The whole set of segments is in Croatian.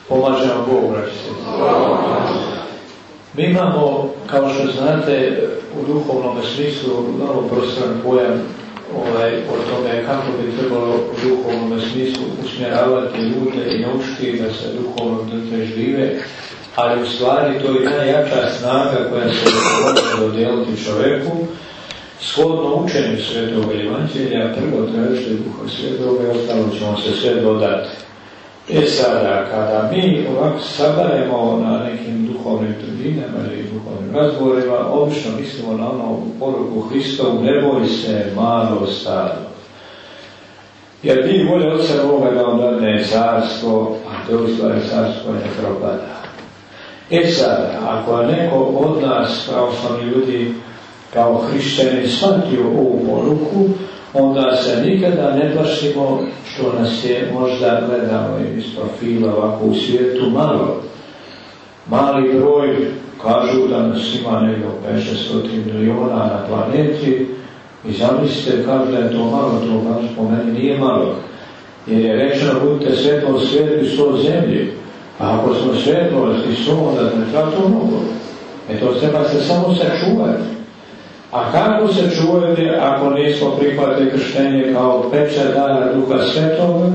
Pomažemo Bog, braći. Mi imamo, kao što znate, u duhovnom smislu vrlo prostran pojam o tome kako bi trebalo u duhovnom smislu usmjeravati ljude i naučiti da se duhovno žive, ali u stvari to je najjača snaga koja se može dodijeliti čovjeku. Shodno učenju Svetog Evanđelja, prvo tražite Duha Svetoga i ostalo ćemo se sve dodati. Sada, kada mi ovako sabaremo na nekim duhovnim tribinama ili duhovnim razgovorima, obično mislimo na ono poruku Hristovu, ne boj se, malo stado. Jer vi volje Oca Boga da vam dadne carstvo, a to je stvari carstvo ne propada. Sada, ako neko od nas, pravoslavni ljudi, kao hrišćani, shvatio ovu poruku, onda se nikada ne plašimo što nas je možda gledamo iz profila ovako u svijetu malo. Mali broj, kažu da nas ima nego 500 miliona na planeti i zamislite, kažu da je to malo, to kažu po meni nije malo. Jer je rečeno budite svjetlo u svijetu i svo zemlji. A ako smo svjetlo i svo, onda ne treba to mnogo. To treba se samo sačuvati. A kako se čuvati ako nismo prihvatili krštenje kao pečat dara Duha Svetoga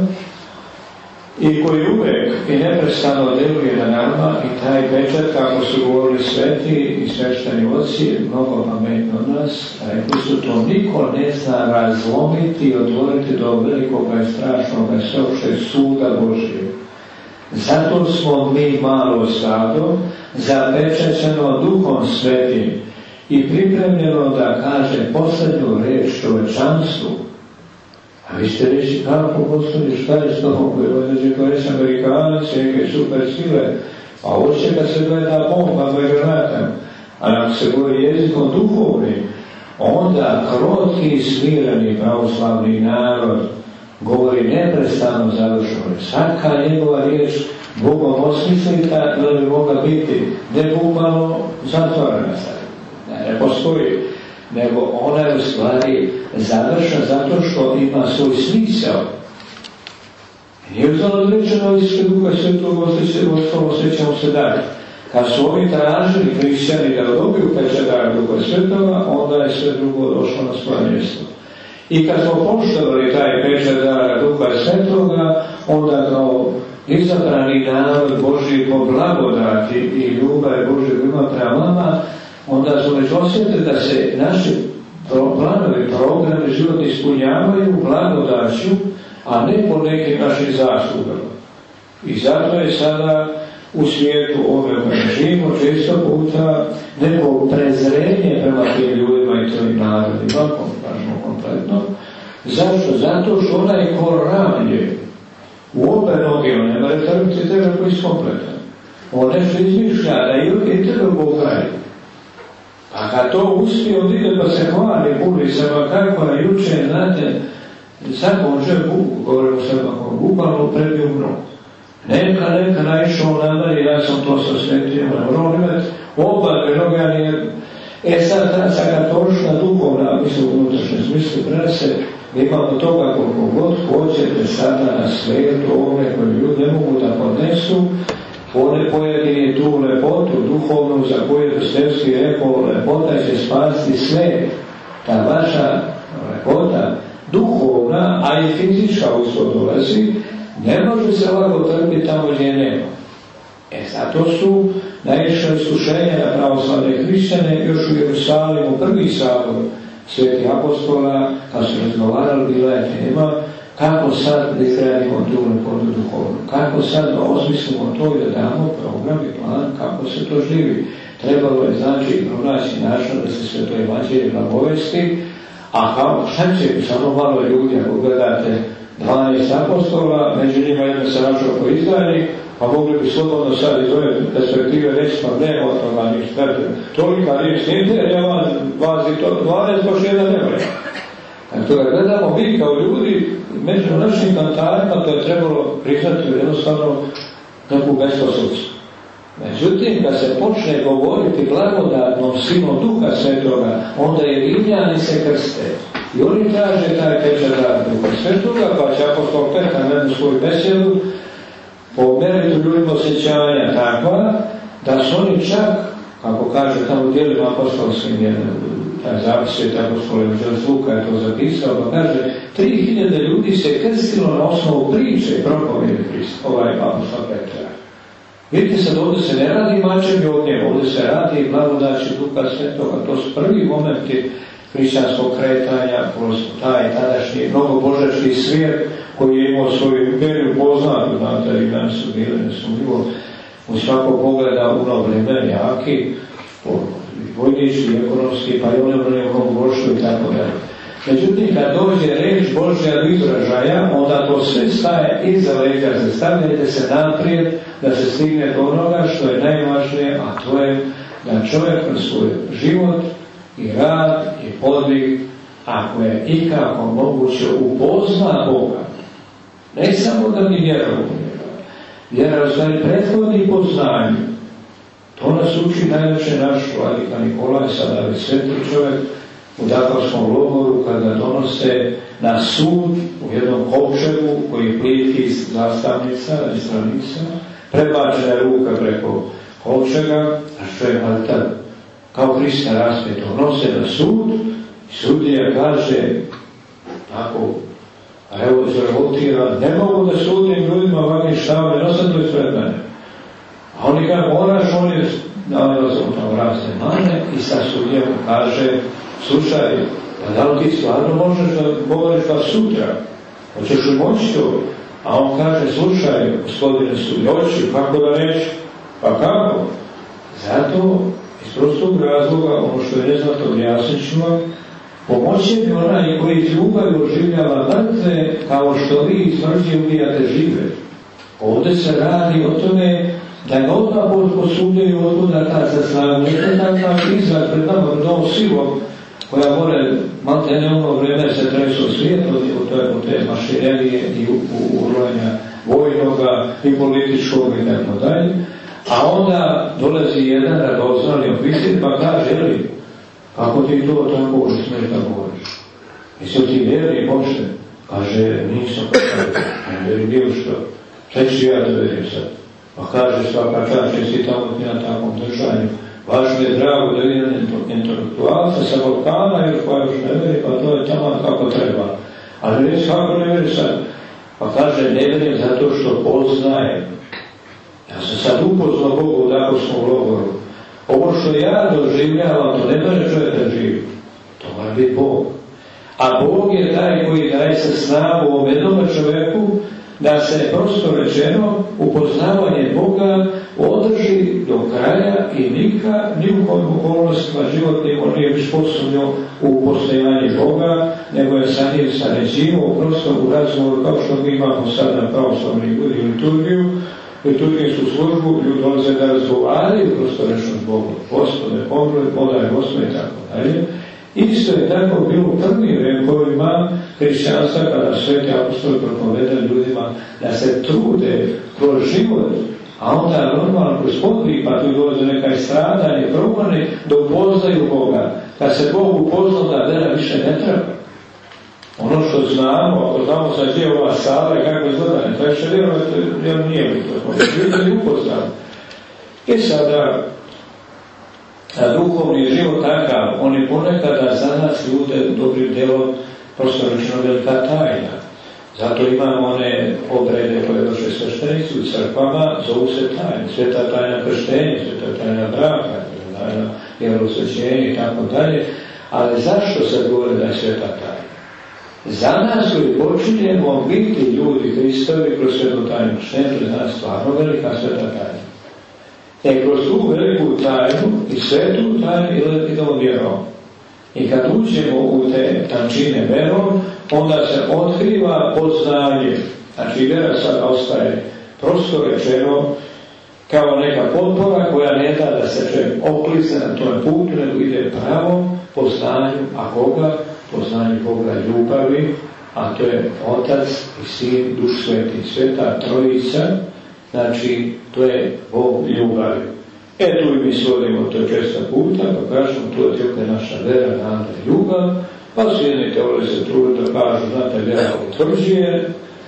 i koji uvijek i neprestano djeluje na nama i taj pečat, kako su govorili sveti i svešteni oci, mnogo pametno od nas, rekli su to niko ne zna razlomiti i otvoriti do velikog i strašnog i sveopšteg suda Božijeg. Zato smo mi malo stado, zapečaćeno Duhom Svetim i pripremljeno da kaže posljednju reč čovečanstvu. A vi ste reći kako posljednji, šta je s tom koji reći Amerikanac, neke super sile, a hoće da se gleda bombama i granatom, a ako se govori jezikom duhovnim, onda krotki i smireni pravoslavni narod govori neprestano završeno. Svaka njegova riječ Bogom osmislita da bi mogla biti ne bukvalno zatvorena sad. Ne postoji, nego ona je u stvari završena zato što ima svoj smisao. Nije uzalo odrečeno iz Duha Svetog osjećamo se dalje. Kad su ovi tražili hrišćani da dobiju pečat dara Duha Svetoga, onda je sve drugo došlo na svoje mjesto. I kad smo poštovali taj pečat dara Duha Svetoga, onda kao izabrani narod Božji po blagodati i ljubav Božjeg ima prema vama, onda smo već osjetili da se naši planovi, programi životni ispunjavaju blagodaću, a ne po nekim našim zaslugama. I zato je sada u svijetu ove živimo često puta neko prezrenje prema tim ljudima i tim narodima, kažemo kompletno. Zašto? Zato što onaj ko ravnje u obe noge, on ne mora trpiti tebe koji je kompletan. On nešto izmišlja da i tebe Bog radi. A kad to uspije, on ide pa se hvali, buli se, kako je juče, znate, sad može govorimo se bukvalno prebio mnogo. Neka naišao nadalje, ja sam to sasvetio, on imati oba noge, ali sad kad točna duhovna, mislim u unutrašnjem smislu prenese, imamo toga koliko god hoćete sada na svijetu, ove koje ljudi ne mogu da podnesu, one pojedini tu lepotu duhovnu za koju je Dostojevski rekao, lepota će spasti sve. Ta vaša lepota duhovna, a i fizička uslov dolazi, ne može se ovako trpiti tamo gdje nema. Zato su najviše iskušenja na pravoslavne hrišćane još u Jerusalimu, prvi sabor svetih apostola, kad su razgovarali, bila je tema kako sad da izgradimo tu lepotu duhovnu, kako sad da osmislimo to i da damo program i plan kako se to živi. Trebalo je znači pronaći način da se sve to evanđelje blagovesti, a kao šta će samo malo ljudi, ako gledate 12 apostola, među njima jedan se našao po Izraeli, pa mogli bi slobodno sad iz ove perspektive reći, pa nema od toga ništa. Tolika riječ nije, nema vas i to 12, baš jedan nema. Tako da gledamo mi kao ljudi, među našim kantarima to je trebalo priznati jednostavno neku besposlicu. Međutim, kad se počne govoriti blagodatnom silom Duha Svetoga, onda je Rimljani se krste. I oni traže taj pečat dara Duha Svetoga, pa će apostol Petar na jednu svoju besedu po meritu ljudima osjećanja takva, da su oni čak, kako kaže tamo u djelima apostolskim, taj zapis Sveti apostol Luka je to zapisao, pa kaže 3000 ljudi se krstilo na osnovu priče propovjedi apostol Petra. Vidite sad, ovdje se ne radi mačem i ognjem, ovdje se radi blagodaći Duha Svetoga. To su prvi momenti hrišćanskog kretanja kroz taj tadašnji mnogobožački svijet koji je imao svoju imperiju poznatu, znate, Rimljani su bili nesumnjivo u svakog pogleda u vremena jaki, vojnički, ekonomski, pa i one mnogobožstvo i tako dalje. Međutim, kad dođe reč Božja do izražaja, onda to sve staje iza leđa, stavljajte se naprijed da se stigne do onoga što je najvažnije, a to je da čovjek kroz svoj život i rad i podvig, ako je ikako moguće, upozna Boga. Ne samo da mi vjerujemo. Vjera u stvari prethodi poznanju. To nas uči najveće naš vladika Nikolaj, sada je sveti čovjek, u Dakarskom logoru, kada donose na sud u jednom kovčegu koji je plitkih zastavnica i stranica, prebačena ruka preko kovčega, a što je tad kao Hrista raspetog nose na sud i sudija kaže tako revoltira, ne mogu da sudim ljudima ovakvim štavama, ne nosam to ispred mene. A oni kad moraš, oni nalaze u tom razne mane i sa sudijom kaže, slušaj, pa da li ti stvarno možeš da govoriš pa sutra? Hoćeš li moći to? A on kaže, slušaj, gospodine sudoći, kako da reći? Pa kako? Zato, iz prostog razloga, ono što je neznato objasnično, pomoći mi onaj koji iz ljubavi oživljava mrtve, kao što vi iz mržnje ubijate žive. Ovdje se radi o tome da je odmah posudljaju odgoda ta za snagu. Nije takav izraz pred nama novom silom, koja more, malte ne ono vreme se tresu svijet od te mašinerije i urlanja vojnoga i političkog i tako dalje. A onda dolazi jedan radoznali oficir pa kaže, jeli, kako ti to tako smiješ da govoriš? Jesi ti vjerni pošten? Kaže, nisam ne vjerim bilo što. Sve ću ja da vjerim sad. Pa kaže svaka čast, jesi tamo ti na takvom držanju. Važno je drago da vidim intelektualca sa Balkana, jer koja još ne vjeri, pa to je tamo kako treba. Ali reći kako ne vjeri sad? Pa kaže, ne vjerim zato što poznajem. Ja sam sad upoznao Bogu u Dakarskom logoru. Ovo što ja doživljavam, to ne može čovjek da živi. To mora biti Bog. A Bog je taj koji daje se snagu ovom jednom čovjeku da se, prosto rečeno, upoznavanje Boga održi do kraja i nikad, ni u kojim okolnostima životnim on nije više posumnio u postojanje Boga, nego je sa njim sređivo, prosto u razgovoru, kao što mi imamo sad na pravoslavnoj liturgiju, liturgijsku službu, ljudi dolaze da razgovaraju, prosto rečeno s Bogom. Gospode, pomiluje, podaj Gospode i tako dalje. Isto je tako bilo u prvim vekovima hrišćanstva kada sveti apostoli propovedali ljudima da se trude kroz život, a onda normalno kroz podvig, pa tu dolaze neka stradanje, progone, da upoznaju Boga. Kad se Bog upoznao, da vera više ne treba. Ono što znamo, ako znamo sad gdje je ova sala i kako izgleda, ne treba še vjerovati, jer nije mi to smo vidjeli upoznali. I sada, duhovni život takav, on je ponekada za nas ljude dobrim delom prosto rečeno velika tajna. Zato imamo one obrede koje vrše sveštenici u crkvama, zovu se tajne. Sveta tajna krštenja, sveta tajna braka, tajna vjerosvećenja i tako dalje. Ali zašto se govori da je sveta tajna? Za nas koji počinjemo biti ljudi Hristovi kroz svetu tajnu krštenja, to je za nas stvarno velika sveta tajna. Kroz tu veliku tajnu i svetu tajnu idemo vjerom. I kad uđemo u te tančine verom, onda se otkriva poznanje. Znači vjera sad ostaje prosto rečeno kao neka potpora koja ne da da se čovjek oklice na tom putu, nego ide pravo poznanju, a koga? Poznanju Boga ljubavi, a to je Otac i Sin, Duh Sveti, Sveta Trojica. Znači, to je Bog ljubavi. Tu i mi svodimo to često puta, pa kažemo, to je naša vera, nada i ljubav, pa su jedni teologi se trude da kažu, znate, vera utvrđuje,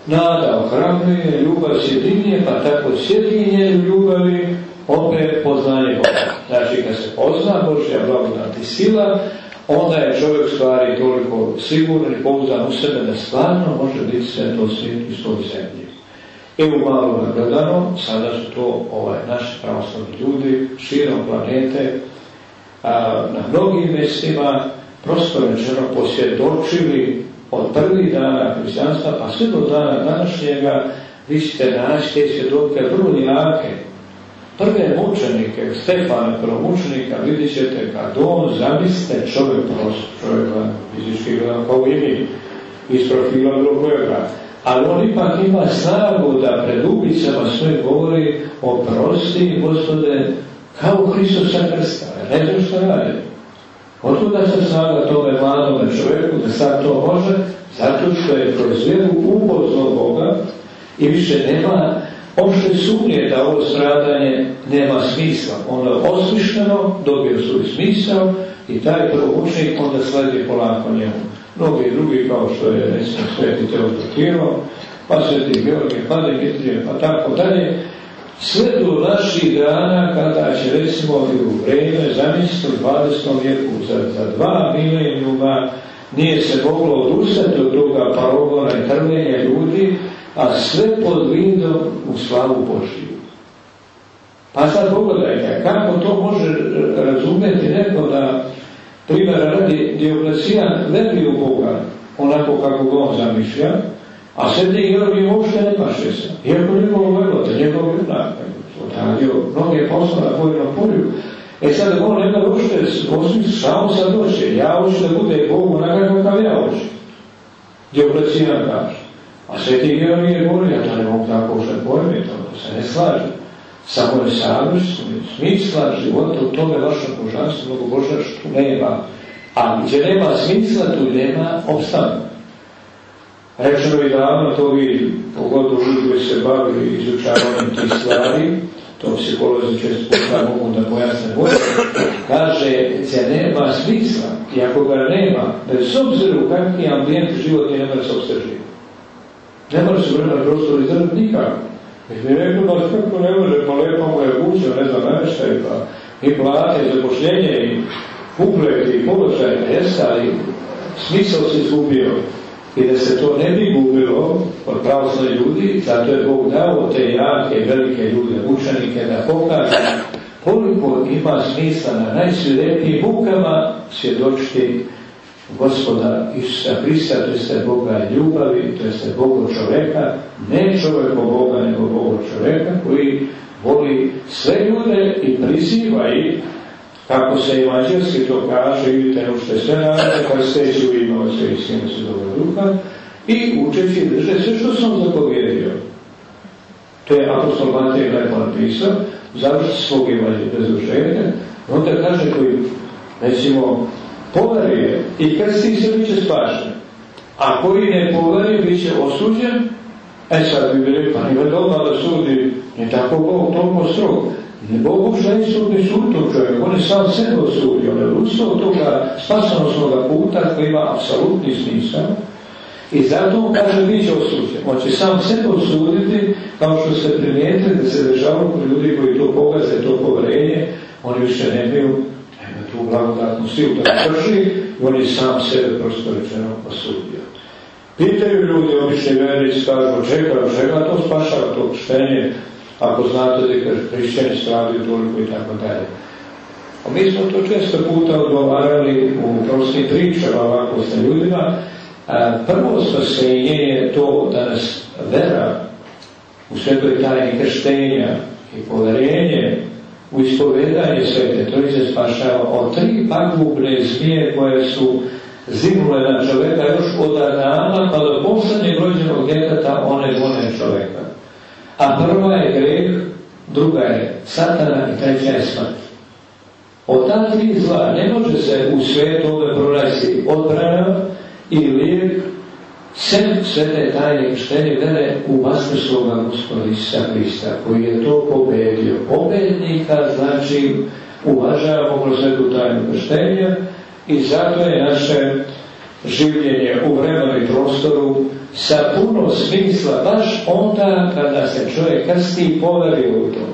Nada ohrabruje, ljubav sjedinje, pa tako sjedinje u ljubavi, opet poznanje Boga. Znači, kad se pozna Božja blagodat i sila, onda je čovjek stvari toliko siguran i pouzdan u sebe da stvarno može biti sveto svijet u svoj zemlji. I u malo nagledano, sada su to naši pravoslavni ljudi širom planete, na mnogim mjestima, prosto rečeno, posvjedočili od prvih dana hrišćanstva pa sve do dana današnjega. Vi ćete naći te svjedoke vrlo jake. Prve mučenike, Stefana prvomučenika, vidjet ćete kad on, zamislite, čovjek prosto, čovjek fizički gledam kao i mi, iz profila bilo kojega, ali on ipak ima snagu da pred ubicama sve govori: oprosti, Gospode, kao Hristos sa krsta. Ne znam što radi. Otkuda se snaga tome mladome čovjeku da sad to može? Zato što je kroz vjeru upoznao Boga i više nema opšte sumnje da ovo stradanje nema smisla. Ono je osmišljeno, dobio svoj smisao i taj prvomučenik onda sledi polako njemu. Mnogi drugi, kao što je recimo sveti Teodotiro, pa sveti Georgije, pa Dimitrije, pa tako dalje, sve do naših dana kada će recimo i u vreme, zamislite, u 20. vijeku za 2 milenijuma nije se moglo odustati od toga parogona i trvenja ljudi, a sve pod vidom u slavu Božiju. Pa sad pogledajte, kako to može razumjeti neko da, primjer radi, Dioklecijan veruje u Boga onako kako ga on zamišlja, a sveti Georgije uopšte ne paše se. Iako njegovo velo, njegov junak, odradio mnoge posla na vojnom polju. Sad on nema uopšte osmisli šta on sad doće. Ja hoću da bude Bog onako kako ja hoću. Dioklecijan kaže. A sveti Georgije govori, ja to ne mogu tako uopšte pojmiti, to se ne slaže. Samo je savršen, smisla života u tome vašem božanstvu, mnogo božanstvu nema. A gdje nema smisla, tu nema opstanka. Rečeno i davno, to vi, pogotovo ljudi koji se bavili izučavanjem tih stvari, to psiholozi često mogu da pojasne bolje, kaže, gdje nema smisla, i ako ga nema, bez obzira u kakvi ambijent životni ne može se obstržiti. Ne može se vremena prostor izdržati nikako. Mi rekli, pa kako ne može, pa lepo mu je učio, ne znam, namještaj, pa i plate, i zapošljenje, i uplet, i položaj, ali smisao se izgubio. I da se to ne bi gubilo od pravoslavnih ljudi, zato je Bog dao te jake, velike ljude, učenike, da pokaže koliko ima smisla na najsvirepijim mukama svjedočiti Gospoda Isusa Hrista, to jeste Boga ljubavi, to jeste Boga čoveka, ne čovjeko Boga, nego Boga čoveka koji voli sve ljude i priziva ih, kako se evanđelski to kaže, vidite ušte sve narode, kad steći u ime Otca i Sina i Svetoga Duha, i učeći drže sve što sam zapovjedio. To je apostol Matej lepo napisao, završi svog evanđelja, onda kaže koji, recimo, poveruje i krsti se bit će spašen, a koji ne poveruje bit će osuđen. Sad bi bili, pa nije doma da sudi, nije tako Bog toliko strog. Ne Bog uopšte je sudni sud tog čovjeka, on je sam sebe osudio, on je odustao od toga spasonosnoga puta koji ima apsolutni smisao i zato on kaže bit će osuđen. On će sam sebe osuditi, kao što ste primijetili da se dešavaju ljudi koji to pogaze, to poverenje, oni više nemaju tu blagodatnu silu da krši i on je sam sebe prosto rečeno osudio. Pitaju ljudi, obični vernici, kažu, čega to spašava, to krštenje, ako znate da hrišćani stradaju toliko i tako dalje. A mi smo to često puta odgovarali u prostim pričama ovako sa ljudima. Prvo spasenje je to da nas vera u svetoj tajni krštenja i poverenje u ispovedanje Svete Trojice spašava od 3 pagubne zmije koje su zimule na čoveka još od Adama pa do poslednjeg rođenog djeteta one gone čoveka. A prva je greh, druga je Satana i treća je smrt. Od ta 3 zla ne može se u svetu ove pronaći odbrana i lijek sem svete tajne krštenje vere u vaskrslog Gospoda Isusa Hrista, koji je to pobedio. Pobednika znači uvažavamo kroz svetu tajnu krštenja i zato je naše življenje u vremenu i prostoru sa puno smisla, baš onda kada se čovjek krsti i poverio u to.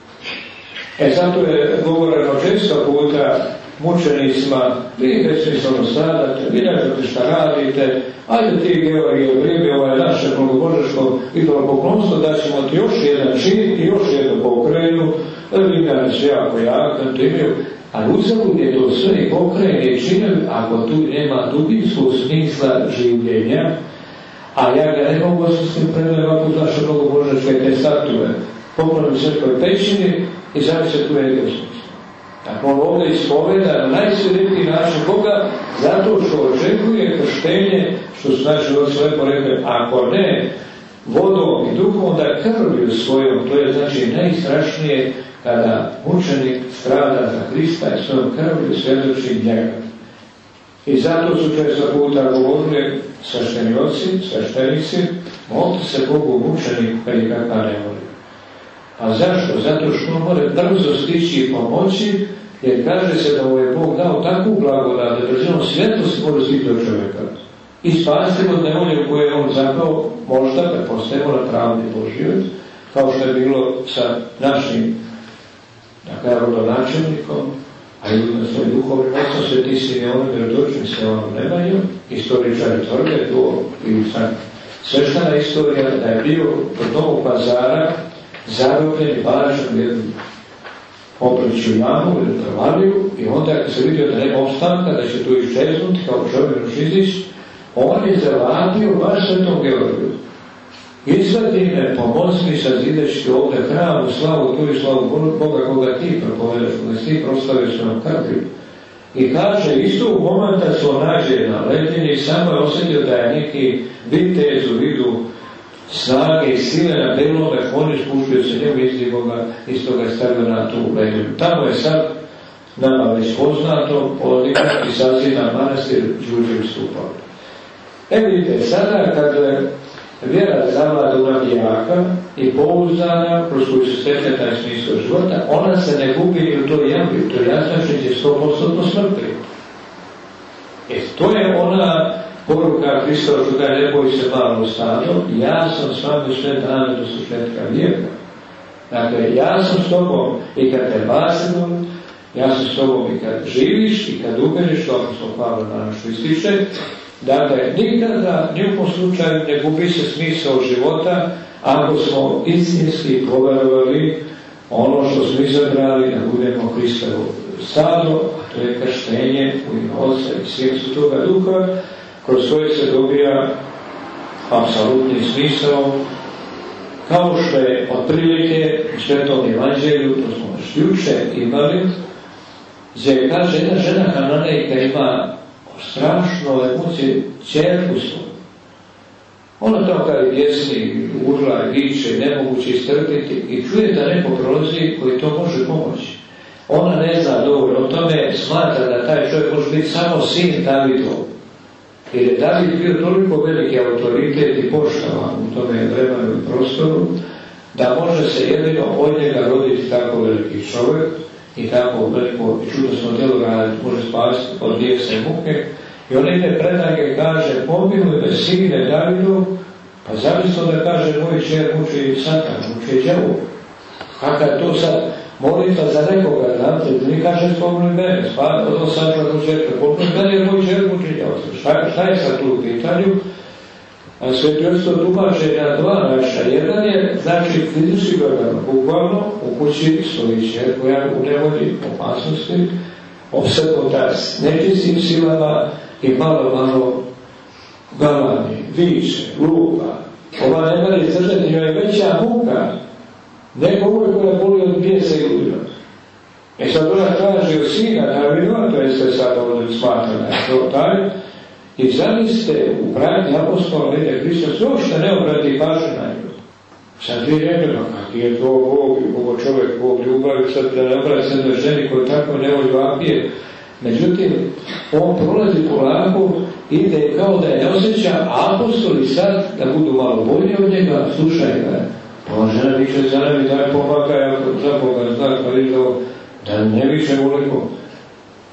Zato je govoreno često puta mučenicima, vi besmisleno stradate, vi ne znate šta radite, ajde ti Georgije primi naše mnogobožačko idolopoklonstvo, da ćemo ti još jedan čin i još jednu pokrajinu, Rimljani su jako jaki, ali uzalud je to sve i pokrajine činovi ako tu nema dubinskog smisla življenja, a ja ga ne mogu osmisliti predaj ovako uz naše mnogobožačke te statue, poklonu Svetoj pećini i zavisati tu egosmicu. Tako on ovdje ispoveda na najsvetiji način Boga, zato što očekuje krštenje, što su naši oci lepo rekli, ako ne vodom i duhom, onda krvlju svojom, to je znači najstrašnije kada mučenik strada za Hrista i svojom krvlju svjedoči njega. I zato su često puta govorili sveštenici, molite se Bogu mučenik kad je kakva ne voli. A zašto? Zato što on mora brzo stići i pomoći, jer kaže se da mu je Bog dao takvu blagodat da brzinom svjetlosti može stići do čovjeka i spasti od nevolje u koje on zapravo možda prepostavimo na pravdi Božjoj, kao što je bilo sa našim rodonačelnikom, a i na svoj duhovnim ocom Sveti Simeon Mirotočnim Simeonom Nemanjom, istoričari tvrde to i sveštana istorija da je bio kod Novog Pazara zarobljen i bačen u jednu opličju jamu ili travaliju i onda kad se vidio da nema opstanka, da će tu iščeznuti kao čovjek Šizić, on je zavapio baš Svetom Georgiju. Izvadi me, pomozi mi sazideći ovdje hram u slavu tu i slavu Boga koga ti propovedaš, koga si ti proslavio svojom krvlju. I kaže, isto u momenta se on nađe na ledini i samo je osjetio da je neki vitez u vidu snage i sile na belome konju spuštio se njemu izdigo ga, isto ga je stavio na tu ledinu. Tamo je sad nama već poznato odlikati saziva manastir Đurđev stupao. Vidite, sada kad vjera zavlada u navijaka i pouzdana, kroz koju se stekne taj smisao života, ona se ne gubi i u toj jami, to je jasno će 100% smrti. To je ona poruka Hristova što ga ne boji se malo stado, ja sam s vami sve dane do sušetka vijeka. Dakle, ja sam s tobom i kad te basimo, ja sam s tobom i kad živiš i kad umiriš, to smo hvala danas što ističe. Dakle, nikada, nijekom slučaju ne gubi se smisao života ako smo istinski poverovali ono što smo izabrali da budemo Hristovo stado, a to je krštenje u ime Oca i Sina Svetoga Duha, kroz koje se dobija apsolutni smisao, kao što je otprilike u Svetom Evanđelju, to smo još juče imali, gdje kaže jedna žena Kananejka ima strašno emocije, ćerku svoju. Ona to kada je bjesni, urla i viče, nemoguće istrpiti i čuje da neko prolazi koji to može pomoći. Ona ne zna dobro o tome, smatra da taj čovjek može biti samo sin Davidov. Jer je David bio toliko veliki autoritet i poštovan u tome vremenu i prostoru, da može se jedino od njega roditi tako veliki čovjek i tako veliko i čudosno djelo raditi, može spasiti od bijesa i muke. I on ide predanje kaže, pomiluj me sine Davidov, pa zavisno da kaže, moj čer muči Satan, muči djavo. Kaka to sad molitva za nekoga, znate, mi kaže, pomiluj mene, odno sačuva tu čerka, pomiluj mene jer moj čer muči djavo. Šta je sad tu u pitanju? A Sveti Oci to tumače na dva naša. Jedan je, znači, fizički gledano, bukvalno u kući stoji čer koja u nevolji, opasnosti, opsednuta s nečistim silama i malo galami, viče, lupa. Ova ne mali izdržati, njoj je veća muka nego uvijek koja boli od bijesa i ludila. Sad ona traži od sina Davidova, to jeste sad ovdje smatrana to taj, i zamislite u pratnji apostola Lede Hristos uopšte ne obrati pažnju na nju. Sad vi rekli, kak je to Bog, ovo čovjek, Bog ljubavi, sad da ne obrati se na ženi koju tako ne voli vapije. Međutim, on prolazi polako, ide kao da je ne osjeća, a apostoli sad, da budu malo bolji od njega, slušaj ga. Pa on žena viče za nami, daj pomagaj, ako za Boga znak, pa vidio, da ne viče voliko.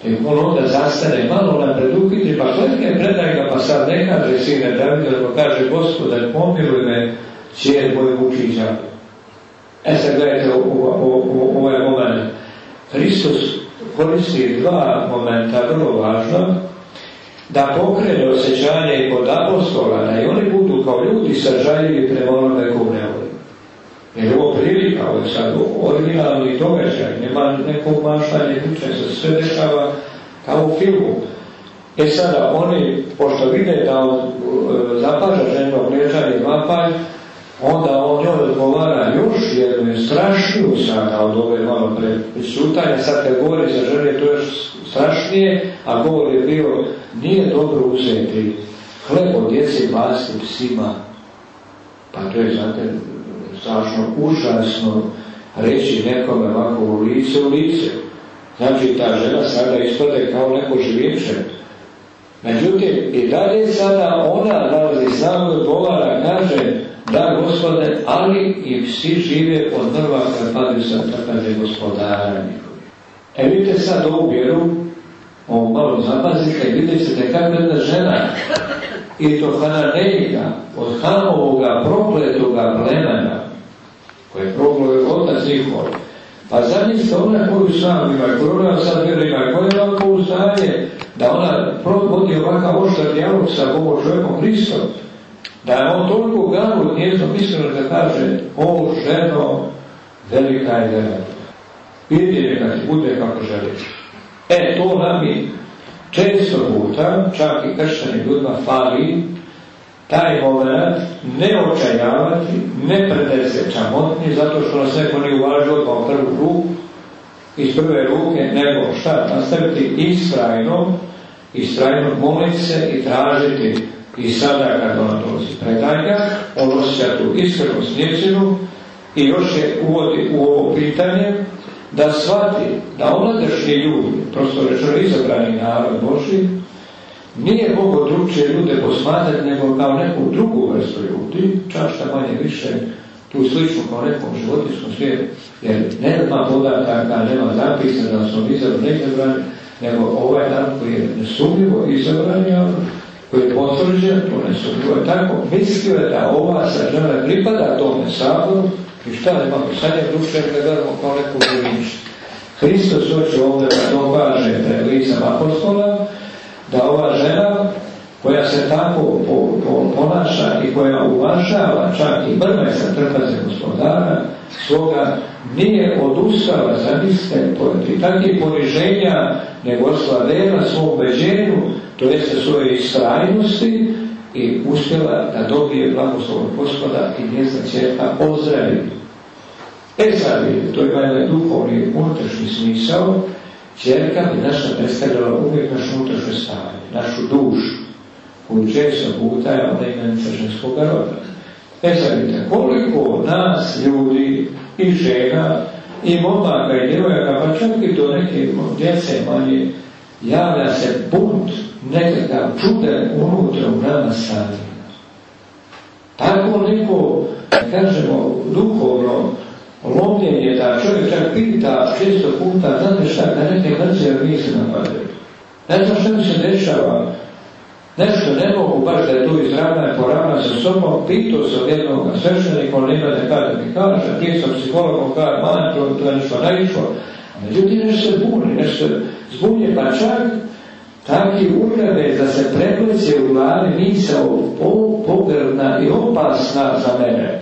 I on onda zastane, malo nam preduhitri, pa gledaj, predaj ga, pa sad ne kaže sine Davida, pa kaže Gospodar, pomiluj me, cijel moj mučića. Sad gledajte ovaj moment. Hristos koristi dva momenta, vrlo važno, da pokrene osjećanje i kod apostola, da i oni budu kao ljudi sažaljivi prema onome kog ne voli. Jer ovo prilika, ovo je sad originalni događaj, nema nekog maštanja kuće, se sve dešava kao u filmu. Sada oni, pošto vide da on zapaža ženo priječanje vapalj, onda on njoj odgovara još jednu strašniju sada od ove malo prisutanja. Sad kad govori za žene, to je još strašnije, a govor je bio, nije dobro uzeti hleb od djece vlasti psima. Pa to je, znate, strašno užasno reći nekome ovako u lice. Znači, ta žena sada ispade kao neko živimče. Međutim, i dalje sada ona nalazi snagu odgovara, kaže, da Gospode, ali i psi žive od mrva kad padaju sa trpanje gospodara njihovi. Vidite sad ovu vjeru, ovo malo zapazite i vidite ćete kako jedna žena, i to Hananejka, od Hamovoga prokletoga plemena, koje je prokleo otac njihov. Pa zamislite ona koju sam ima, koju ona sad ima, koje je ovako uznanje, da ona vodi ovakav oštar dijalog sa Bogom čovjekom Hristom, da je on toliko gavu njezno misleno da kaže, o ženo, velika je vera. Vidi neka ti bude kako želiš. To nam i često puta, čak i kršćanim ljudima fali, taj moment ne očajavati, ne predese čamotni, zato što nas neko nije uvažio odmah prvu ruku, iz prve ruke, nego šta, nastaviti istrajno moliti se i tražiti. I sada kad ona dolazi predaj ga, on osjeća tu iskrenost njezinu i još je uvodi u ovo pitanje da shvati da omladašnji ljudi, prosto rečeno izabrani narod Božji, nije mogo drugčije ljude posmatrati nego kao neku drugu vrstu ljudi, čak šta manje više tu sličnu kao nekom životinskom svijetu, jer nema podataka, nema zapisano da smo izabrani, nego ovaj dan koji je nesumnjivo izabrani, koji je potvrđen, to nesumnjivo je tako, mislio je da ova žena pripada tome saboru i šta nemamo, sad je društvo da gledamo kao neku živinišću. Hristos hoće ovdje da dokaže pred licem apostola da ova žena koja se tako ponaša i koja uvažava čak i brme sa trpaze gospodara svoga, nije odustala, zamislite, i takvih poniženja, nego oslavela svom ubeđenju, to jeste svoje istrajnosti, i uspjela da dobije blagoslov Gospoda i njezna ćerka ozdravi. Sad vidite, to ima jedan duhovni unutrašnji smisao. Ćerka bi naša predstavljala uvijek našu unutrašnje stanje, našu dušu, koju često puta je ona imenica ženskog roda. Sad vidite, koliko nas ljudi i žena i momaka i djevojaka, pa čak i do neke djece manje, javlja se bunt, nekakav čuden unutra u nama samima. Tako neko, kažemo, duhovno lomljenje, da čovjek čak pita često puta, znate šta, da neke mrze misli napadaju. Ne znam šta mi se dešava, nešto ne mogu, baš da je tu izravna i poravna sa sobom, pitao sam jednog sveštenika, on nema da kada mi kaže, ti sam psihologom, kaže, to je nešto naišlo. Međutim, nešto se buni, nešto se zbunje, pa čak takvi ugrade da se preplece u glavi misao pogrdna i opasna za mene.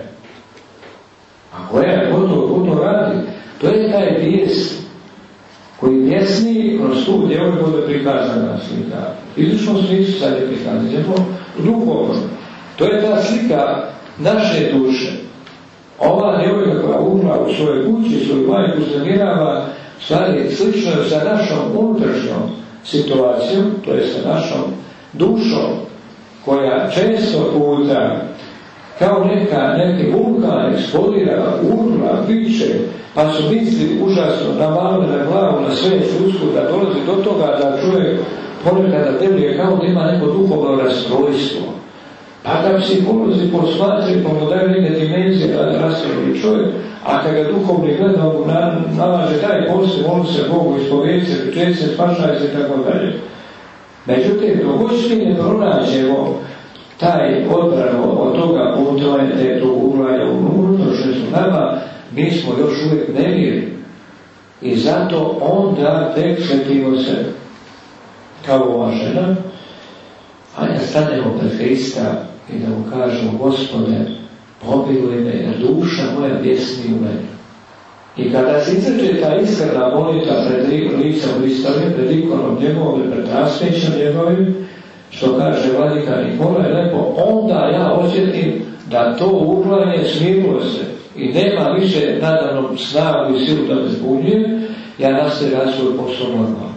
A koja je to radi? To je taj bijes koji bjesni kroz tu djevojku bude prikazana slika. Fizičnom smislu sad je prikazana, duhovno. To je ta slika naše duše. Ova djevojka koja umla u svojoj kući, svoju majku zamirava, stvari slično sa našom unutrašnjom situacijom, to je sa našom dušom, koja često puta kao neki vulkan eksplodira, urla, piče, pa su misli užasno navalile na glavu, na sve usku, da dolazi do toga da čovjek ponekada deluje kao da ima neko duhovno rastrojstvo. Pa da psiholozi posmatraju, pa mu daju neke dimenzije rastavlja čovjek, a kada ga duhovni gleda, mu nalaže daj poslije, moli se Bogu, ispovijedi se, pričeti se, spašaj se i tako dalje. Međutim, dok mi ne pronađemo taj odbrano od toga putovanja, tog uglaja u unutrašnjosti nama, mi smo još uvijek nemirni. I zato onda tek sjetimo se, kao ova žena, ajde stanemo pred Hrista i da mu kažemo, Gospode, pomiluj me, jer duša moja bjesni u meni. I kada se izreče ta iskrena molitva pred licom Hristove, pred ikonom njegovim, pred raspećem njegovim, što kaže vladika Nikola je lepo, onda ja osjetim da to uklanje smirilo se i nema više nadamnom snagu i silu da me zbunjuje, ja nastavljam svoj posao normalno.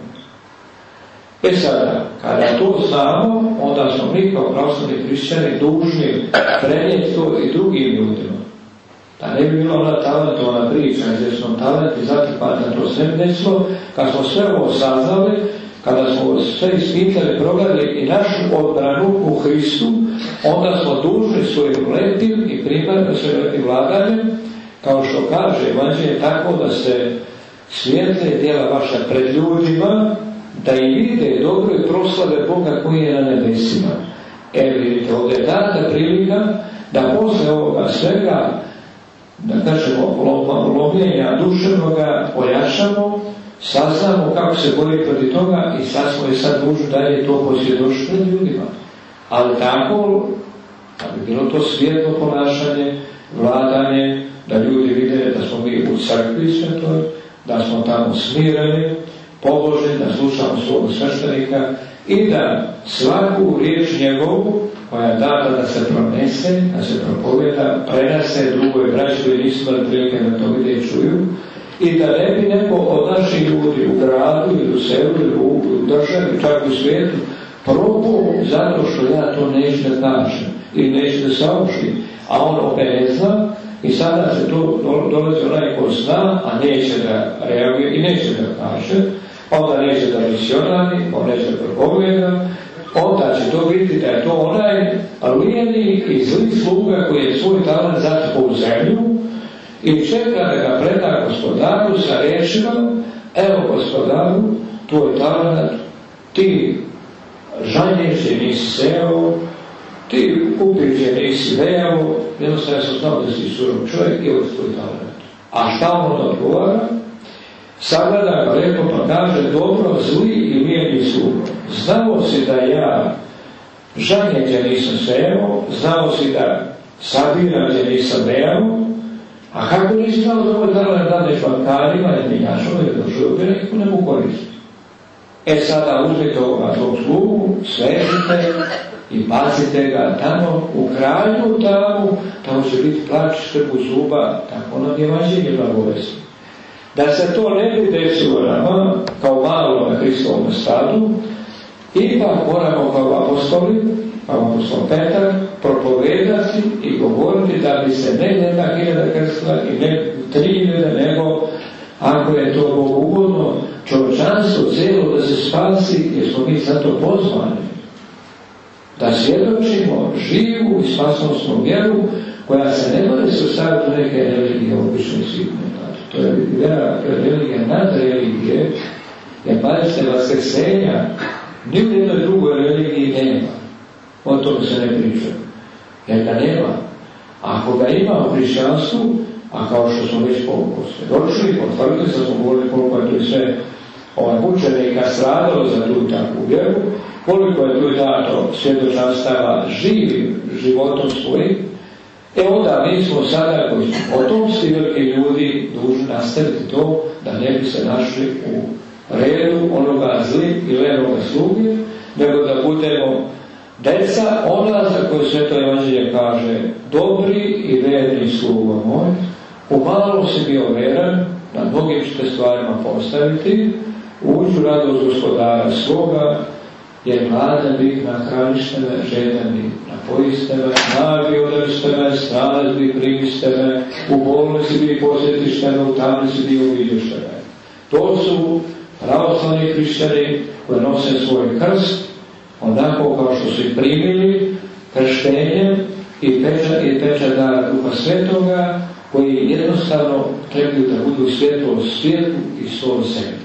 Sada, kada to znamo, onda smo mi kao pravoslavni hrišćani dužni prenijeti to i drugim ljudima. Da ne bi bilo ona talentovana priča, gdje smo talenti zatrpani na to sve desilo, kad smo sve ovo saznali, kada smo sve ispitali, progledali i našu odbranu u Hristu, onda smo dužni svojim lepim i primarno svojim lepim vladanjem, kao što kaže Evanđelje, tako da se svijetle djela vaša pred ljudima, da i vide dobro i proslave Boga koji je na nebesima. Vidite, ovdje je data prilika da posle ovoga svega, da kažemo, lomljenja duševnoga ojačamo, saznamo kako se bori protiv toga i sad smo i sad dužni dalje to posvjedočiti pred ljudima. Ali tako, da bi bilo to svijetlo ponašanje, vladanje, da ljudi vide da smo mi u crkvi svetoj, da smo tamo smireni, pobožni, da slušamo svog sveštenika i da svaku riječ njegovu koja je data da se pronese, da se propovjeda, prenese drugoj braći koji nisu imali prilike da to vide i čuju, i da ne bi neko od naših ljudi u gradu ili u selu ili u državi, čak u svijetu, probu zato što ja to neću da kažem i neću da saopštim, a on opet ne zna i sada se to dolazi onaj ko zna, a neće da reaguje i neće da kaže, onda neće da misionari, on neće da propovjeda, onda će to biti da je to onaj lijeni i zli sluga koji je svoj talent zatrpao u zemlju i čeka da ga preda gospodaru sa rečima, evo gospodaru, tvoj talent, ti žanjeće nisi seo, ti upiđe nisi veo, jednostavno sam znao da si surov čovjek i ovo je tvoj talent. A šta on odgovara? Sagleda ga lepo pa kaže, dobro, zli i lijeni slugo. Znao si da ja žanjeće nisam seo, znao si da sabirađe nisam veo, a kako nisi znao da ovo talent dadeš bankarima ili minjašama ili došljubine, nikako ne mogu koristiti. Sada uzmite ovoga svog slugu, svežite i bacite ga tamo u kraju tamo će biti plać štrbu zuba, tako nam je Evanđelje blagovesti. Da se to ne bi desilo nama, kao malo na Hristovom stadu, ipak moramo kao apostol Petar, propovedati i govoriti da bi se ne 1.000 krstila i ne 3.000, nego ako je to Bogu ugodno, čovječanstvo cijelo da se spasi, jer smo mi za to pozvani. Da svjedočimo živu i spasnosnu vjeru koja se ne može sustaviti u neke religije obično sitne. To je vjera, religija nad religije, jer pazite, vaskrsenja ni u jednoj drugoj religiji nema. O tome se ne priča. Jer ga nema. Ako ga ima u hrišćanstvu, a kao što smo već posvjedočili, potvrdili se, smo govorili koliko je tu sve učenika stradalo za tu takvu vjeru, koliko je tu dato svjedočanstava živim životom svojim, onda mi smo sada koji smo potomski veliki ljudi dužni nastaviti to da ne bi se našli u redu onoga zli i levoga sluge, nego da budemo deca ona za koje Sveto Evanđelje kaže dobri i verni slugo moj, u malo si bio veran, na mnogim ćete stvarima postaviti, uđu radost gospodara svoga, jer gladan bih nahranište me, žedan bih napojiste me, nagi odreste me, stranac bih primiste me, u bolnici bih posjetište me, u tamnici bih uviđešte me. To su pravoslavni hrišćani koji nose svoj krst, onako kao što su ih primili, krštenjem i pečat dara Duha Svetoga, koji jednostavno trebaju da budu svjetlo u svijetu i svom sebi.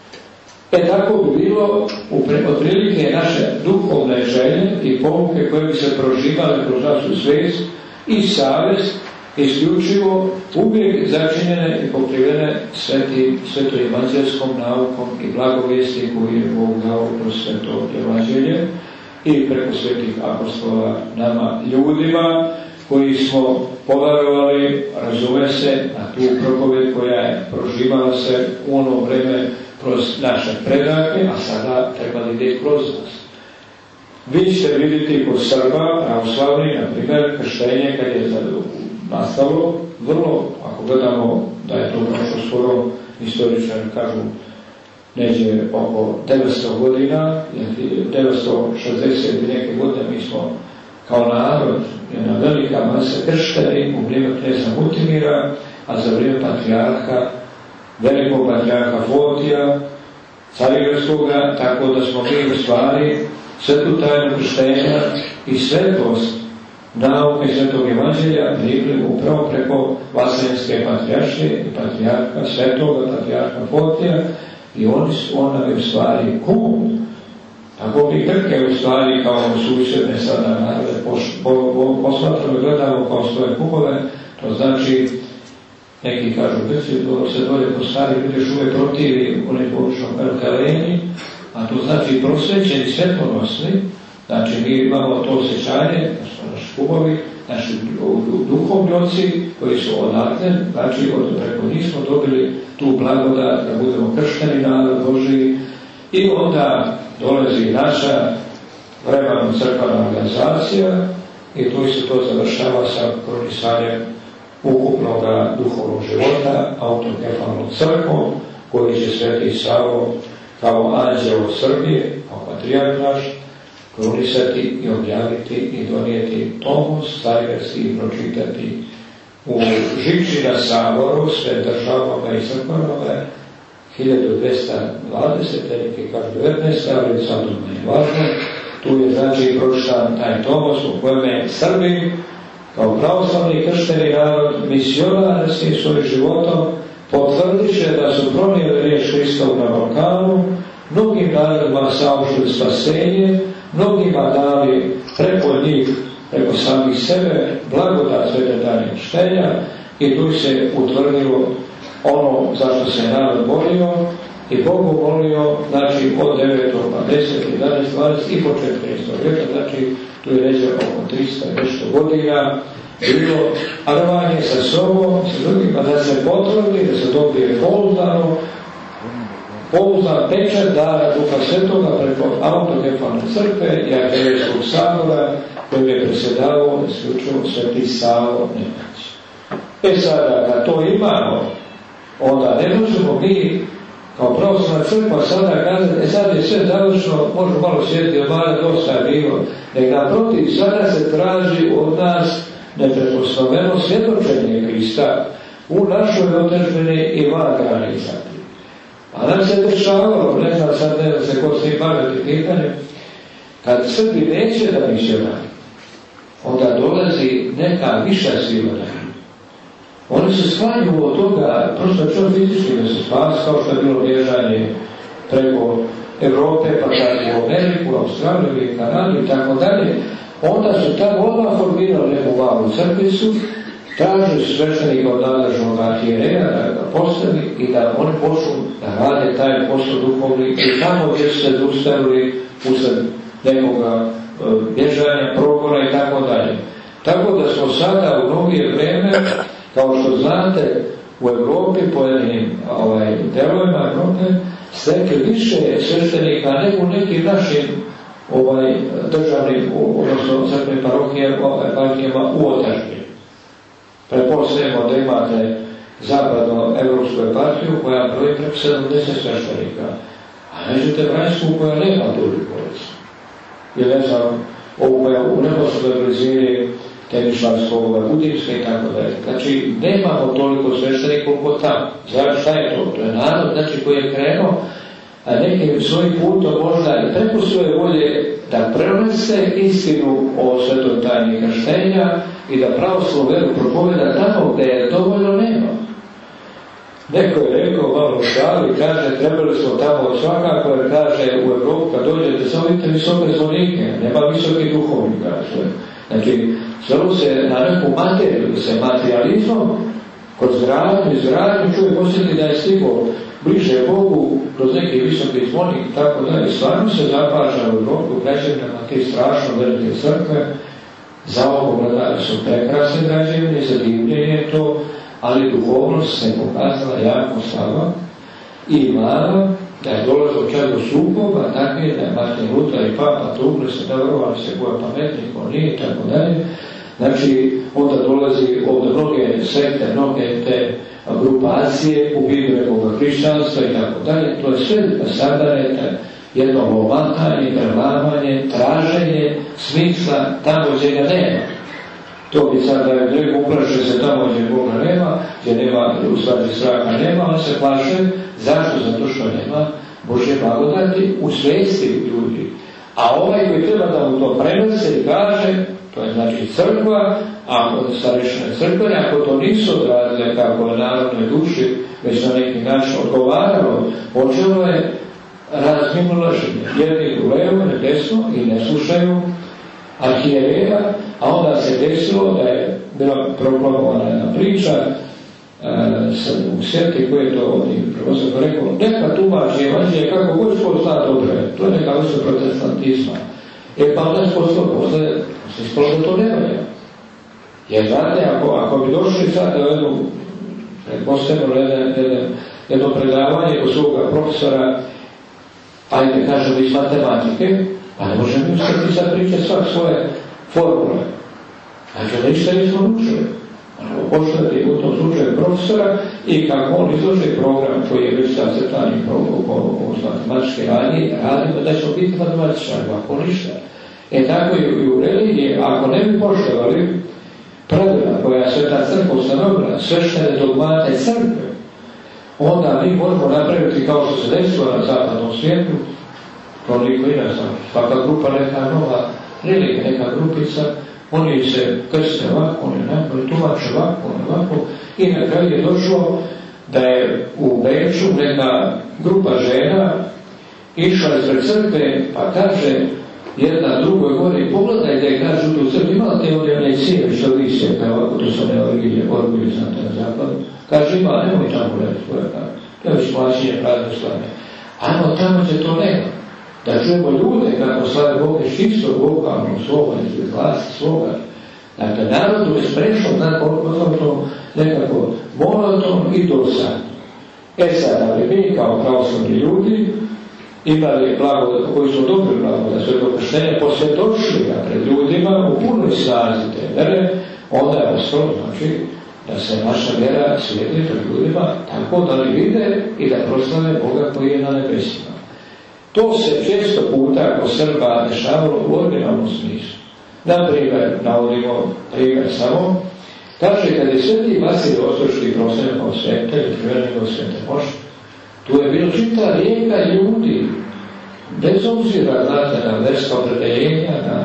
Tako bi bilo otprilike naše duhovne želje i poruke koje bi se proživale kroz našu svijest i savjest, isključivo uvijek začinjene i pokrivene svetom evanđelskom naukom i blagovijesti koju je Bog dao kroz sveto evanđelje i preko svetih apostola nama ljudima koji smo poverovali, razume se, na tu propovijed koja je proživala se u ono vreme kroz naše predake, a sada treba da ide kroz nas. Vi ćete vidjeti kod Srba, pravoslavni, na primjer, krštenje kad je nastalo, vrlo, ako gledamo da je to prošlo skoro, historičari kažu neđe oko 900 godina, 960 i neke godine mi smo kao narod, jedna velika masa kršteni u vrijeme kneza Mutimira, a za vrijeme patrijarha, velikog patrijarha Fotija, Carigradskoga, tako da smo mi u stvari svetu tajnu krštenja i svetost nauke svetog evanđelja pribili upravo preko Vaseljenske patrijaršije i patrijarha, svetoga patrijarha Fotija, i on nam je u stvari kum. Tako bi Grke u stvari kao susjedne sada narode posmatramo i gledamo kao svoje kumove, to znači neki kažu Grci, to se dolje po stari budeš uvijek protivi oni poručno Heleni, a to znači prosvećeni svetonosni, znači mi imamo to osjećanje, da su naši kumovi, naši duhovni oci koji su odatle, znači preko njih smo dobili tu blagodat da budemo kršteni narod Božiji, i onda dolazi naša vremenom crkvena organizacija i tu se to završava sa kronisanjem ukupnog duhovnog života, autokefalnom crkvom, koji će Sveti Savo kao anđeo Srbije, kao patrijarh naš, kronisati i objaviti i donijeti tomos Carigradski i pročitati u Živčina Saboru, sve državnoga i crkvenoga, 1220, neki kažu 19, ali sad to ne važno. Tu je znači pročitan taj tomos u kojem je Srbi kao pravoslavni kršteni narod misionarskim svojim životom potvrdiše da su pronijeli riječ Hristovog na Balkanu, mnogim narodima saopštili spasenje, mnogima dali preko njih, preko samih sebe, blagodat svete tajne krštenja, i tu se utvrdilo ono zašto se narod molio i Bogu molio, znači od 9. pa 10, 11, 12 i po 14. vijeka, znači tu je ređe oko 300 nešto godina bilo arvanje sa sobom, sa drugima, da se potvrdi, da se dobije pouzdan pečat dara Duha Svetoga preko autokefalne crkve i Arhijerejskog sabora kojim je predsjedavao isključivo Sveti Savo Nemanjić. Sada, kad to imamo, onda ne možemo mi kao pravoslavna crkva sada kazati, sad je sve završeno, možemo malo sjediti, odmara, dosta je bilo, nego naprotiv, sada se traži od nas nepretpostavljeno svjedočenje Krista u našoj otadžbini i van granica. A nam se dešavalo, ne znam sad ne da se ko s tim baviti pitanje, kad Srbi neće da misionari, onda dolazi neka viša sila. Oni se sklanju od toga, prosto čovjek fizički da se spasi, kao što je bilo bježanje preko Evrope, pa tako u Ameriku, Australiju i Kanadu i tako dalje. Onda su tamo odmah formirali neku malu crkvicu, traže sveštenika od nadležnog arhijereja da ga postavi i da oni počnu da rade taj posao duhovni i tamo gdje su se zaustavili usred nekoga bježanja, progona i tako dalje. Tako da smo sada u novije vreme, kao što znate, u Evropi, pojedinim delovima Evrope, stekli više sveštenika nego nekim našim državnim, odnosno crkvenim parohijama u otadžbini. Pretpostavljamo da imate zapadno-evropsku eparhiju koja broji preko 70 sveštenika, a nećete Vranjsku koja nema toliko, ili ne znam, ovu koja u neposrednoj blizini Temišvarskog, Budimske i tako dalje. Znači, nemamo toliko sveštenika koliko tamo. Znači, šta je to? To je narod, znači, koji je krenuo a nekim svojim putom možda i preko svoje volje da prenese istinu o svetoj tajni krštenja i da pravoslavnu veru propoveda tamo gdje je dovoljno nema. Neko je rekao malo u šali, kaže, trebali smo tamo svakako, jer kaže, u Evropu kad dođete, samo vidite visoke zvonike, nema visoke duhovni, kaže. Znači, svelo se na neku materiju, se materializmom, kod izgradnju čovjek osjeti da je stigao bliže Bogu kroz neki visoki zvonik, tako da i stvarno se zapaža u Evropu građevina te strašno velike crkve, za oko gledali su prekrasne građevine, zadivljenje to, ali duhovnost se pokazala jako slaba i mala, da je dolazilo čak do sukoba, tako je da je Martin Luther i Papa tukli se da verovali se ko je pametni, ko nije, tako dalje. Znači, onda dolazi ovdje mnoge sekte, mnoge te grupacije u vidu nekoga hrišćanstva i tako dalje. To je sve sadarete jedno lomatanje, prelamanje, traženje smisla tamo gdje ga nema. To bi sad da je neko uplaše se tamo gdje Boga nema, gdje nema, u stvari straha nema, on se plaše. Zašto? Zato što nema Božje blagodati u svijesti ljudi. A ovaj koji treba da mu to prenese i kaže, to je znači crkva, ako starešne crkve, ako to nisu odradile kako je narodnoj duši, već na neki način odgovaralo, počelo je razmimoilaženje. Jedni u levo, ne desno i ne slušaju arhijereja, a onda se desilo da je bila proklamovana jedna priča u Sjeti koji je to ovdje prevozio rekao, neka tumači evanđelje kako god što zna dobro, to je neka vrsta protestantizma. Pa onda posle ispalo to ne valja. Jer znate, ako bi došli sad da jednu jedno predavanje kod svoga profesora, ajde kažemo iz matematike, pa ne možemo uspjeti sad pričati svak svoje formule. Znači, ništa nismo učili. Možemo poštovati u tom slučaju profesora i kako on izloži program koji je već zacrtani uz matematičke radimo da ćemo biti matematičari, ako ništa. Tako i u religiji, ako ne bi poštovali pravila koja je Sveta crkva ustanovila, sveštene dogmate crkve, onda mi možemo napraviti kao što se desilo na zapadnom svijetu, toliko i ne znam, svaka grupa neka nova religija, neka grupica, oni se krste ovako, oni napoli, tumače ovako, i na kraju je došlo da je u Beču neka grupa žena išla ispred crkve, pa kaže jedna drugoj govori, pogledaj da je kažu tu crkvu, imate ovdje one cijeli što vi se, kao ovako, to su ne orgulje, znate na zapadu, kaže ima, nemoj tamo reći, to je već plaćenje prazne slave. Ajmo tamo će to nema. Da čujemo ljude kako slave Boga iz čistog vokalnog sloga, iz glasa sloga. Dakle, narodu je sprešao, to nekako monoton i dosadno. Sad, da bi mi kao pravoslavni ljudi imali blagodat, koji su dobri blagodat svetog krštenja, posvjetočili ga pred ljudima u punoj snazi te vere, onda je ostalo, znači, da se naša vjera slijedi pred ljudima tako da li vide i da proslave Boga koji je na nebesima. To se često puta kod Srba dešavalo u originalnom smislu. Naprimjer, navodimo primjer samo, kaže kad je Sveti Vasilij Ostroški proslavljen kao svete, ili privremeno kao svete mošte, tu je bilo čita rijeka ljudi, bez obzira, znate, na verska opredeljenja, na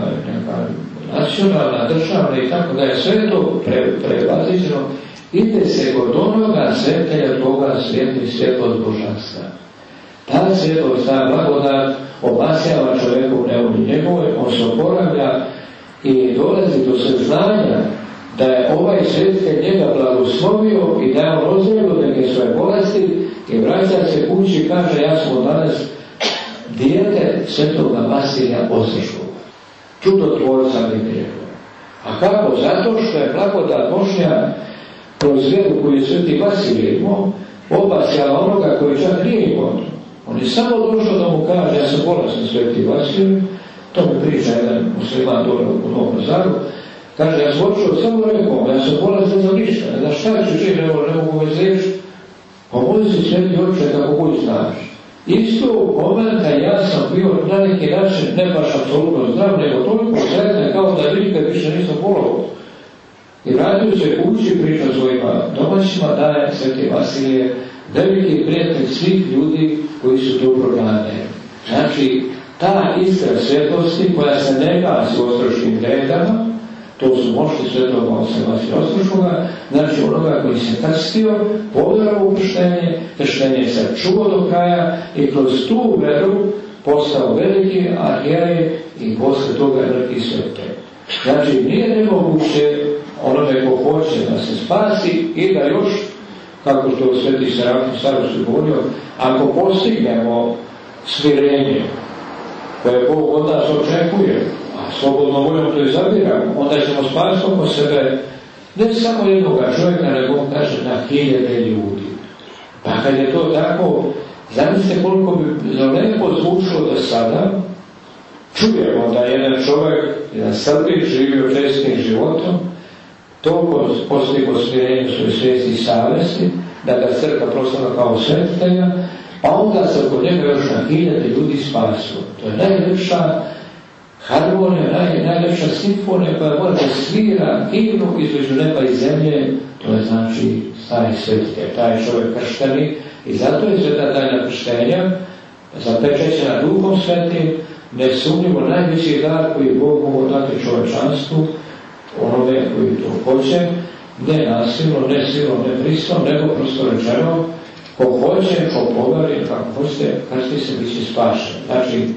nacionalna, državna i tako da je sve to prevaziđeno, ide se kod onoga svetelja Boga svijetli svjetlost božanstva. Ta svjetlost, ta blagodat obasjava čovjeku u nevolji njegovoj, on se oporavlja i dolazi do saznanja da je ovaj svjetitelj njega blagoslovio i da je on ozdravio neke svoje bolesti i vraća se kući i kaže ja sam danas dijete svetoga Vasilija Ostroškog. Čudotvorca mi je. A kako? Zato što je blagodat Božja kroz vjeru koju je Sveti Vasilij imao obasjala onoga koji čak nije imao. On je samo došao da mu kaže ja sam bolestan Sveti Vasilij, to mi priča jedan musliman dole u Novom Pazaru, kaže ja sam odšao samo rekao, ja sam bolestan za ništa, ne znaš šta ću čini, ne mogu me zriješiti, pomoli si Sveti Oče kako god znaš. Isto u momenta ja sam bio na neki način ne baš apsolutno zdrav, nego toliko sretne kao da nikad više nisam bolovao. I vratio se kući, pričao svojima domaćima da je Sveti Vasilije veliki prijatelj svih ljudi koji su dobro namjerni. Znači, ta iskra svjetlosti koja se ne gasi u ostroškim redama, to su mošti svetoga Vasila Ostroškoga, znači onoga koji se krstio, povjerovao u krštenje se čuo do kraja i kroz tu veru postao veliki arhijerej i posle toga veliki svetelj. Znači, nije nemoguće onome ko hoće da se spasi i da još, kako što sveti Serafim Sarovski govorio, ako postignemo smirenje koje Bog od nas očekuje, a slobodno voljom to izabiramo, onda ćemo spasiti oko sebe ne samo jednoga čovjeka, nego on kaže na 1000 ljudi. Pa kad je to tako, zamislite koliko bi lepo zvučilo da sada čujemo da jedan čovjek, jedan Srbin živio čestim životom, toliko postigao smirenju svoje svijesti i savjesti, da ga crkva proslavila kao svetitelja, pa onda se oko njega još na 1000 ljudi spasilo. To je najljepša harmonija, najljepša simfonija koja može svira himnu između neba i zemlje, to je znači taj svetitelj, taj čovjek kršteni, i zato je sveta tajna krštenja zapečećena Duhom Svetim, nesumnjivo najveći dar koji Bog mogu dati čovječanstvu, onome koji to hoće, ne nasilno, ne silom, ne prisilom, nego prosto rečeno, ko hoće, ko povari, kako hoćete, krsti se bit će spašen. Znači,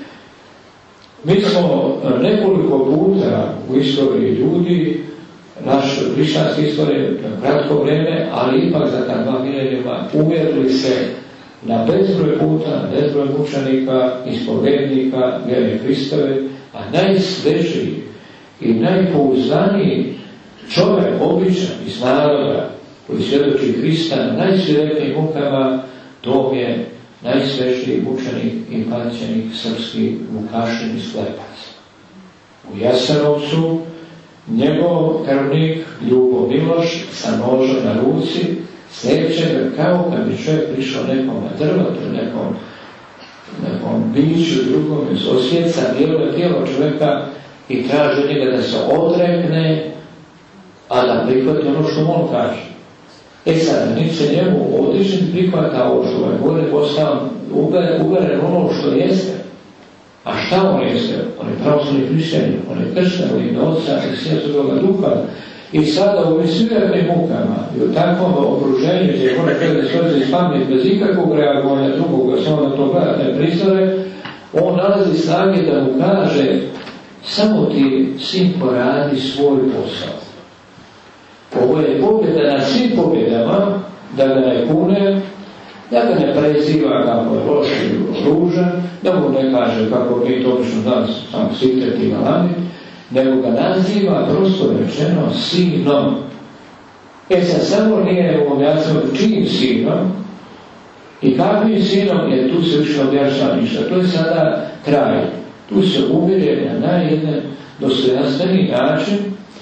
mi smo nekoliko puta u istoriji ljudi, naš hrišćanski istorije, kratko vrijeme, ali ipak za ta 2 milenijuma uvjerili se na bezbroj puta, bezbroj mučenika, ispovednika, vjere Hristove, a najsvežiji i najpouzdaniji čovjek, običan iz naroda, koji svjedoči Hrista na najsvjetlejnijim mukama, to je najsvežiji mučenik i paćenik srpski Vukašin iz Klepaca. U Jasenovcu njegov krvnik Ljubo Miloš sa nožom na ruci slijeće ga kao kad bi čovjek prišao nekom na drvatu, nekom biću drugom iz osjeca tijelo čovjeka i traže njega da se odrekne, a da prihvati ono što on kaže. Sad, niti se njemu odlični prihvata ovo što je gore, postao uveren ono što jeste. A šta on jeste? On je pravoslavni hrišćanin, on je kršten u ime Otca i Sina Svetoga Duha. I sada u svijetlim mukama i u takvom okruženju gdje mora kada svoje iz pameti bez ikakvog reagovanja drugoga, samo da to gleda te prizore, on nalazi snage da mu kaže samo ti, sin, poradi svoj posao. Ovo je pobjeda na svim pobjedama, da ga ne kune, da ga ne preziva kako je loš i ružan, da mu ne kaže kako mi to obično danas sam sitreti i galamiti, nego ga naziva prosto rečeno sinom. Sad samo nije objasnio čijim sinom i kakvim sinom, jer tu se više objašnjava ništa. To je sada kraj. Tu se umire na najjedan dostojanstveniji način,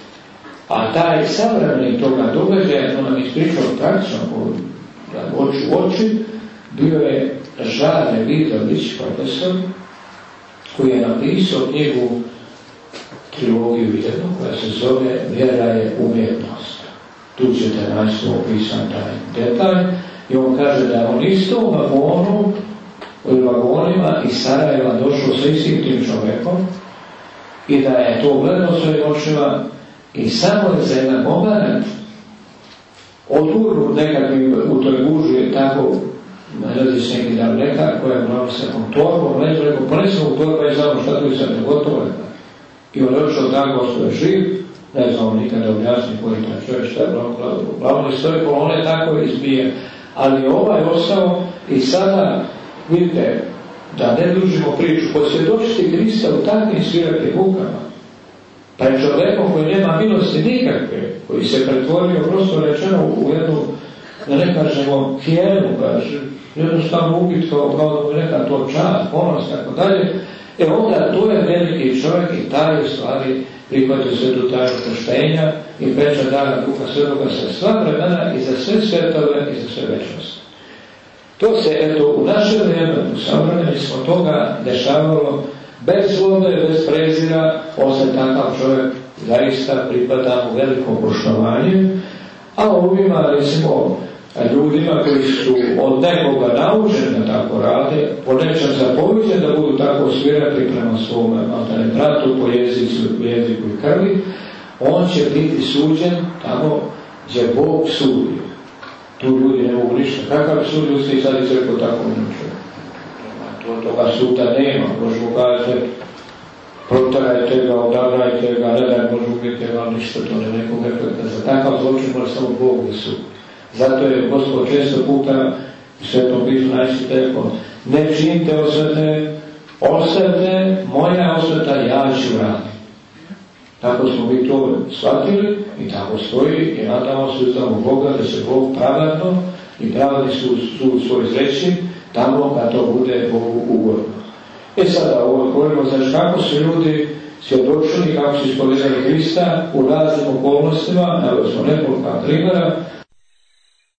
a taj savremeni toga događaja, to nam ispričao praktično oči u oči, bio je Žarne Vidović, profesor, koji je napisao knjigu, trilogiju jednu, koja se zove Vjera je umjetnost. Tu ćete naći opisan taj detalj i on kaže da je on isto u vagonu, u vagonima iz Sarajeva došao sa istim tim čovjekom i da je to gledao svojim očima i samo je za jedan moment odgurnut nekakvim u toj guži tako različni neki daleka koja je mnogo se torbom, neću rekao, ponesemo u torba i znamo šta tu je sad negotovo. I on je odšao dan Gospod je živ, ne znamo nikada objasni koji je taj čovjek, šta je glavno istorije, on je tako izbijen. Ali ovaj ostao i sada, vidite, da ne dužimo priču, posvjedočiti Krista u takvim sviratnim mukama, pa je čovjekom koji nema milosti nikakve, koji se pretvorio prosto rečeno u jednu, da ne kažemo, hijenu, jednostavno ubit kao da mu neka to čast, ponos, tako dalje, onda to je veliki čovjek i taj u stvari prihvatio svetu tajnu krštenja i pečat dana Duha Svetoga za sva vremena i za sve svetove i za sve večnosti. To se, eto, u naše vrijeme, u savremeni smo toga dešavalo bez zlobe, bez prezira, ostaje takav čovjek zaista pripada mu veliko poštovanje, a ovima, recimo, ljudima koji su od nekoga naučeni da tako rade, po nečem zapoviđeni da budu tako svirati prema svome bratu po jeziku i krvi, on će biti suđen tamo gdje Bog sudi. Tu ljudi ne mogu ništa. Kakav sud ljudski sad izrekao tako ničeg? Toga suda nema. Možemo kazati, protarajte ga, odabrajte ga, ne daj Božu ubijete ga, ništa to ne nekog efekta. Za takav zločin može samo Bog da sudi. Zato je Gospod često puta u Svetom pismu najčešće rekao, ne činite osvete, osvete, moja osveta ja ću raditi. Tako smo mi to shvatili i tako stoji i nadamo se uzdamo Boga da će Bog pravedno i pravedni sud svoj izreći tamo kad to bude Bogu ugodno. Sada ovo govorimo, znači kako su ljudi svjedočili, kako su ispovedali Hrista u raznim okolnostima, evo smo nekoliko primjera,